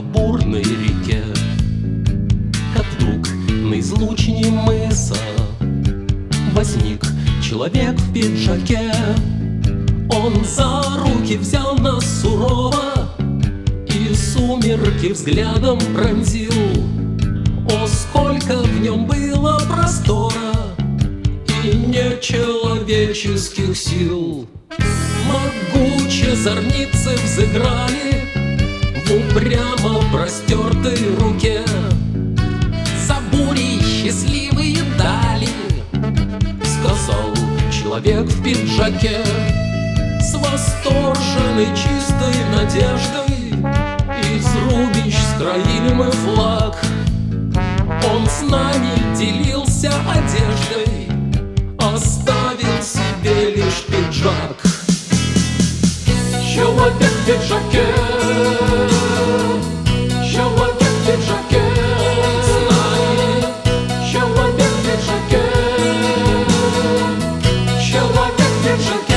по бурной реке, как вдруг на излучине мыса возник человек в пиджаке. Он за руки взял нас сурово и сумерки взглядом пронзил. О, сколько в нем было простора и нечеловеческих сил! Могучие зорницы взыграли в упрямо простертой руке. За бурей счастливые дали, сказал человек в пиджаке. С восторженной чистой надеждой из рубищ скроили мы флаг. Он с нами делился одеждой, оставил себе лишь пиджак. Человек в пиджаке, человек в пиджаке, с нами. Человек в пиджаке, человек в пиджаке.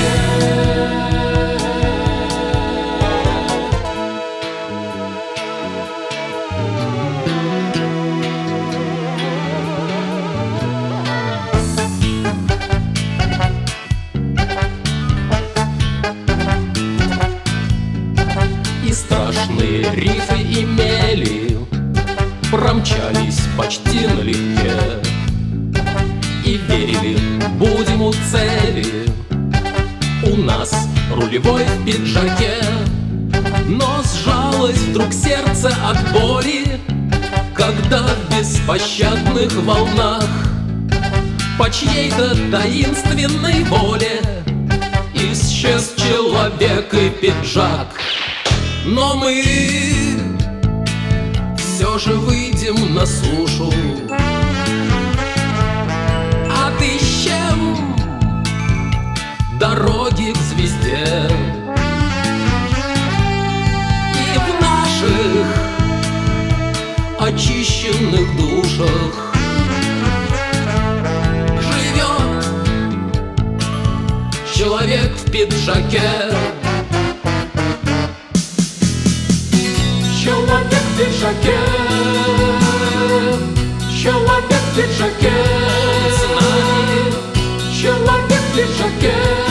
Страшные рифы и мели промчались почти налегке, и верили, будем у цели. У нас рулевой в пиджаке. Но сжалось вдруг сердце от боли, когда в беспощадных волнах по чьей-то таинственной воле исчез человек и пиджак. Но мы все же выйдем на сушу, отыщем дороги к звезде. И в наших очищенных душах живет человек в пиджаке. Человек в пиджаке, человек в пиджаке, с нами. Человек в пиджаке.